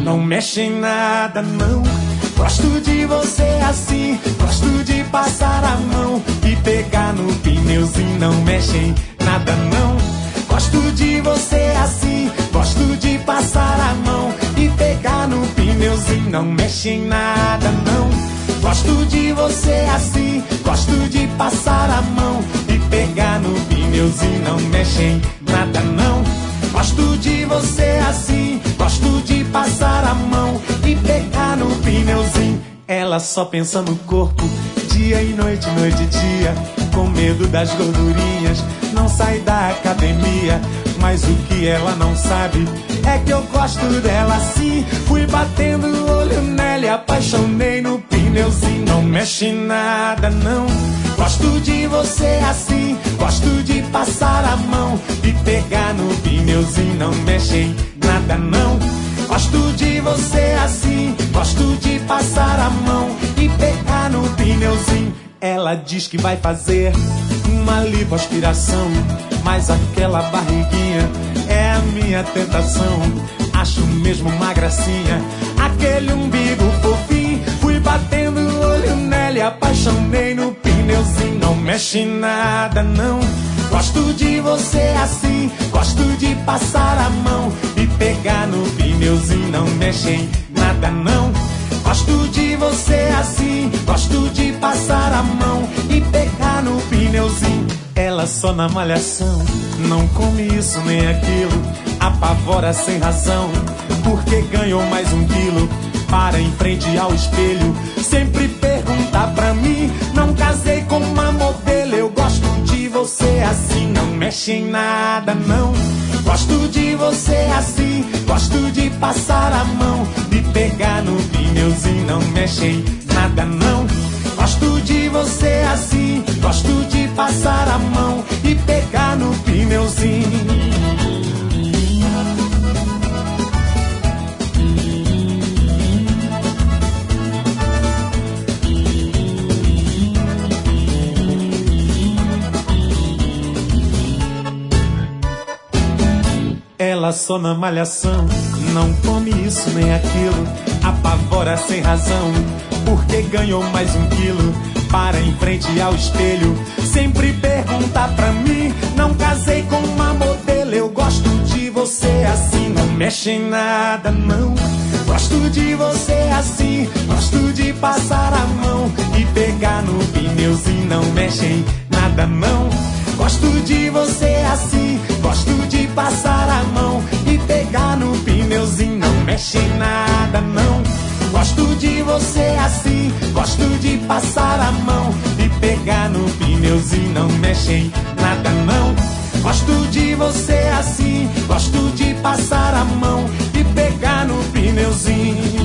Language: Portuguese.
não mexe em nada não. Gosto de você assim, gosto de passar a mão e pegar no pneuzinho, não mexe em nada não. Gosto de você assim, gosto de passar a mão e pegar no pneuzinho, não mexe em nada não. Gosto de você assim, gosto de passar a mão e pegar no pneuzinho, não mexe em nada não. Gosto de você assim, gosto de passar a mão e pegar no pneuzinho. Ela só pensa no corpo, dia e noite, noite e dia, com medo das gordurinhas, não sai da academia. Mas o que ela não sabe é que eu gosto dela assim. Fui batendo o olho nela e apaixonei no pneuzinho, não mexe em nada não. Gosto de você assim, gosto de passar a mão e pegar no pneuzinho, não mexe em nada não. Gosto de você assim, gosto de passar a mão e pegar no pneuzinho. Ela diz que vai fazer uma lipoaspiração, mas aquela barriguinha é a minha tentação. Acho mesmo uma gracinha aquele umbigo fofinho. Fui batendo o olho nela e apaixonei no pneuzinho, não mexe em nada não. Gosto de você assim, gosto de passar a mão e pegar no pneuzinho, não mexe em nada não. Gosto de você assim, gosto de passar a mão e pegar no pneuzinho. Ela só na malhação, não come isso nem aquilo, apavora sem razão, porque ganhou mais 1 quilo. Para em frente ao espelho, sempre pergunta pra mim, não casei com uma modelo, eu gosto de você assim, não mexe em nada não. Gosto de você assim, gosto de passar a mão e pegar no pneuzinho, não mexe em nada não. Gosto de você assim, gosto de passar a mão e pegar no pneuzinho. Ela só na malhação, não come isso nem aquilo, apavora sem razão, porque ganhou mais 1 quilo. Para em frente ao espelho, sempre pergunta pra mim, não casei com uma modelo, eu gosto de você assim, não mexe em nada não. Gosto de você assim, gosto de passar a mão e pegar no pneuzinho, não mexe em nada não. Gosto de você assim, gosto de passar a mão e pegar no pneuzinho, não mexe em nada não. Gosto de você assim, gosto de passar a mão e pegar no pneuzinho, não mexe em nada não. Gosto de você assim, gosto de passar a mão e pegar no pneuzinho.